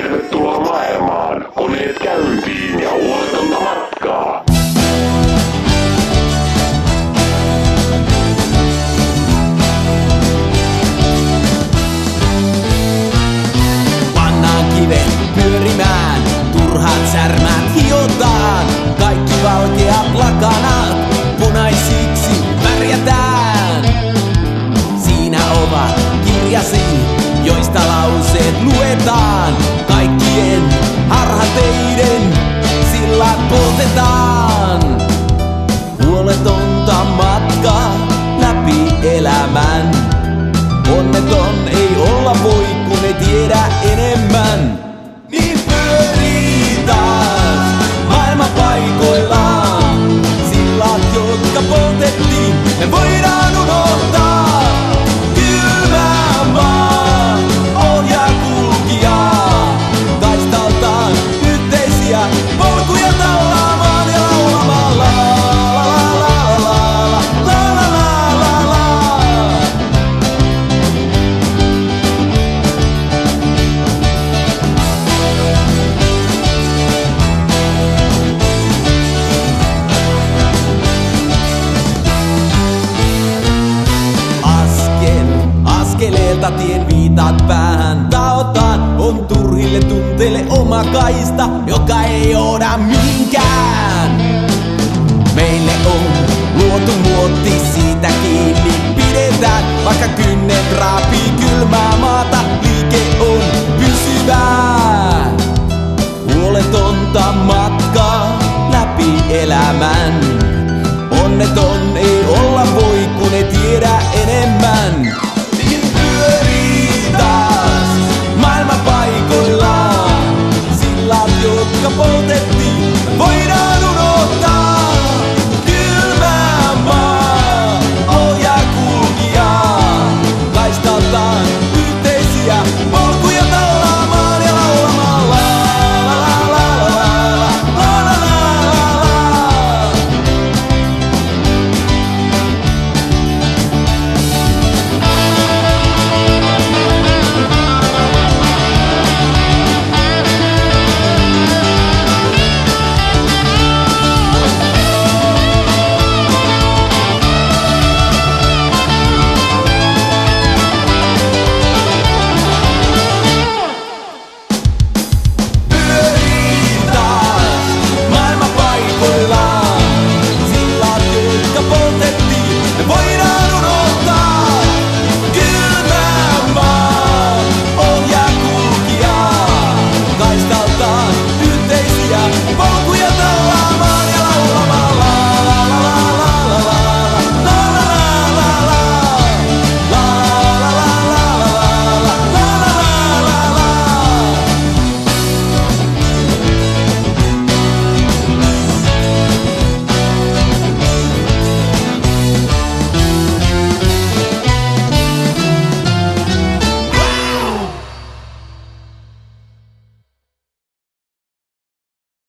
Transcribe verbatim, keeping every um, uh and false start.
Tervetuloa maailmaan, koneet käyntiin ja huoletonta matkaa. Pannaan kivet pyörimään, turhat särmät hiotaan. Kaikki valkeat lakanat punaisiksi värjätään. Siinä ovat kirjasi, joista lauseet luetaan. Kaikkien harhateiden sillat poltetaan. Huoletonta matkaa läpi elämän. Onneton ei olla voi, kun ei tiedä enemmän. Niin pyörii taas maailma paikoillaan. Sillat, jotka poltettiin, me voidaan unohtaa. Kylmää maa, ohjaa kulkijaa. Kaistaltaan yhteisiä polkuja tallaamaan ja laulamaan la la la la la la la la la. Askel, askeleelta tien viitat päähän taotaan. On turhille tunteille oma kaista, joka ei johda mihinkään. Meille on luotu muotti, siitä kiinni pidetään. Vaikka kynnet raapii kylmää maata, liike on pysyvää. Huoletonta matkaa läpi elämän. Onneton